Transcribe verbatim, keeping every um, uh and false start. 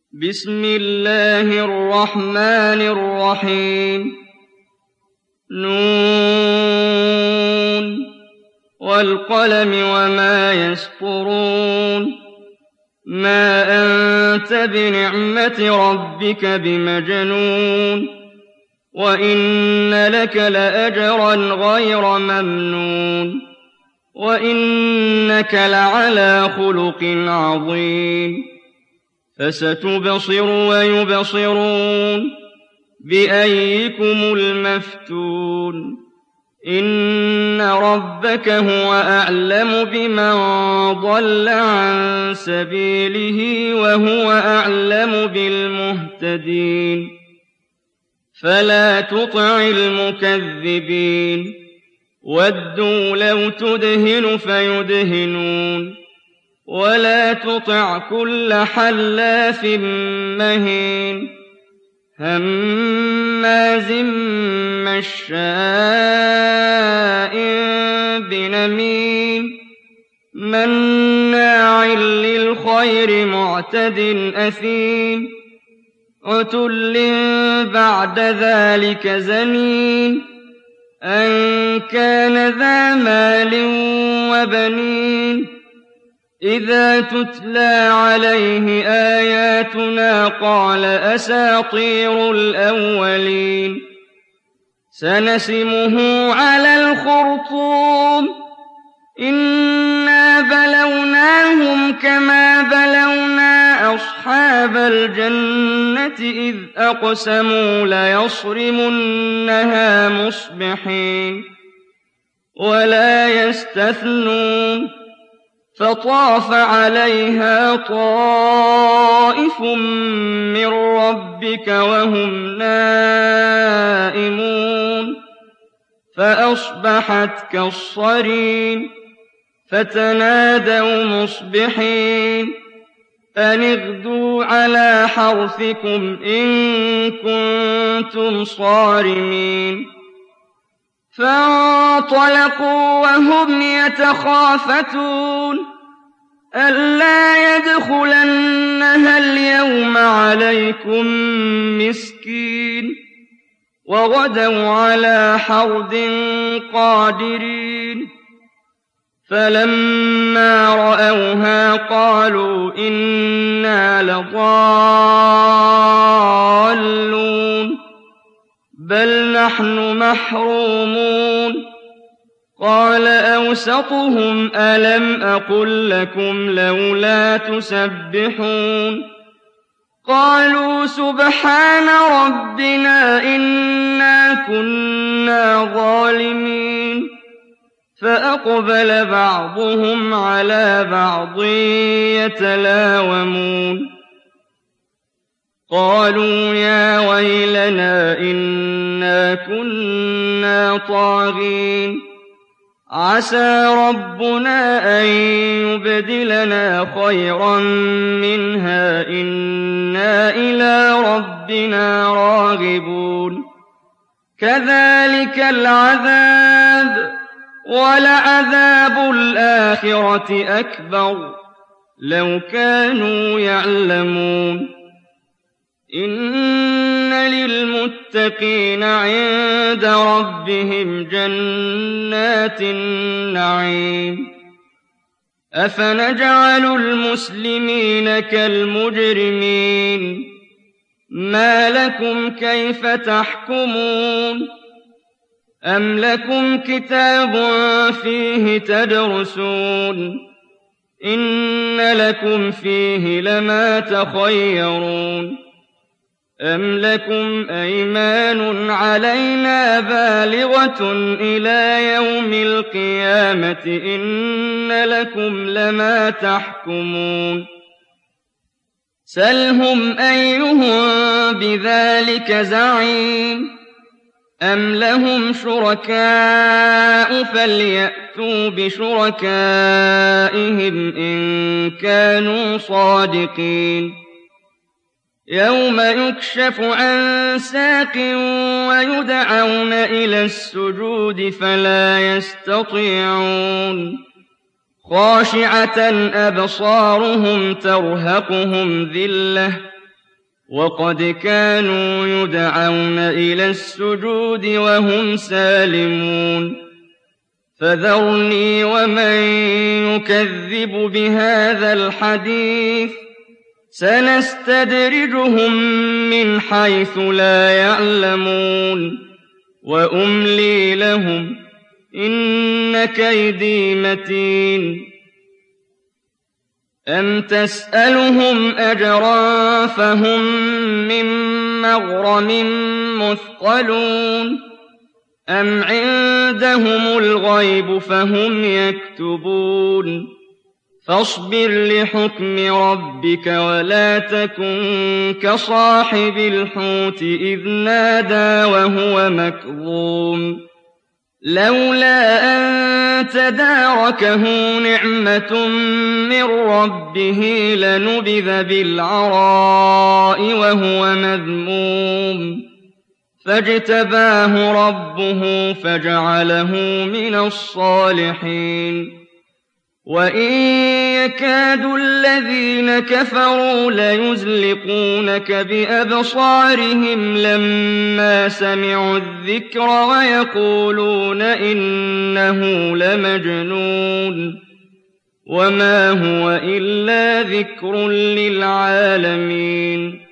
بسم الله الرحمن الرحيم نون والقلم وما يسطرون ما أنت بنعمة ربك بمجنون وإن لك لأجرا غير ممنون وإنك لعلى خلق عظيم فستبصر ويبصرون بأيكم المفتون إن ربك هو أعلم بمن ضل عن سبيله وهو أعلم بالمهتدين فلا تطع المكذبين ودوا لو تدهن فيدهنون ولا تطع كل حلاف مهين هماز مشاء بنميم مناع للخير معتد أثيم عتل بعد ذلك زنيم أن كان ذا مال وبنين إذا تتلى عليه آياتنا قال أساطير الأولين سنسمه على الخرطوم إنا بلوناهم كما بلونا أصحاب الجنة إذ أقسموا ليصرمنها مصبحين ولا يستثنون فطاف عليها طائف من ربك وهم نائمون فأصبحت كالصريم فتنادوا مصبحين أن اغدوا على حرثكم إن كنتم صارمين فانطلقوا وهم يتخافتون ألا يدخلنها اليوم عليكم مسكين وغدوا على حرد قادرين فلما رأوها قالوا إنا لضالون بل نحن محرومون قال أوسطهم ألم أقل لكم لولا تسبحون قالوا سبحان ربنا إنا كنا ظالمين فأقبل بعضهم على بعض يتلاومون قالوا يا ويلنا إنا كنا طاغين عسى ربنا أن يبدلنا خيرا منها إنا إلى ربنا راغبون كذلك العذاب ولعذاب الآخرة أكبر لو كانوا يعلمون إن للمتقين عند ربهم جنات النعيم أفنجعل المسلمين كالمجرمين ما لكم كيف تحكمون أم لكم كتاب فيه تدرسون إن لكم فيه لما تخيرون أم لكم أيمان علينا بالغة إلى يوم القيامة إن لكم لما تحكمون سلهم أيهم بذلك زعيم أم لهم شركاء فليأتوا بشركائهم إن كانوا صادقين يوم يكشف عن ساق ويدعون إلى السجود فلا يستطيعون خاشعة أبصارهم ترهقهم ذلة وقد كانوا يدعون إلى السجود وهم سالمون فذرني ومن يكذب بهذا الحديث سنستدرجهم من حيث لا يعلمون وأملي لهم إن كيدي متين أم تسألهم أجرا فهم من مغرم مثقلون أم عندهم الغيب فهم يكتبون فاصبر لحكم ربك ولا تكن كصاحب الحوت إذ نادى وهو مكظوم لولا أن تداركه نعمة من ربه لنبذ بالعراء وهو مذموم فاجتباه ربه فجعله من الصالحين وإن يكاد الذين كفروا ليزلقونك بأبصارهم لما سمعوا الذكر ويقولون إنه لمجنون وما هو إلا ذكر للعالمين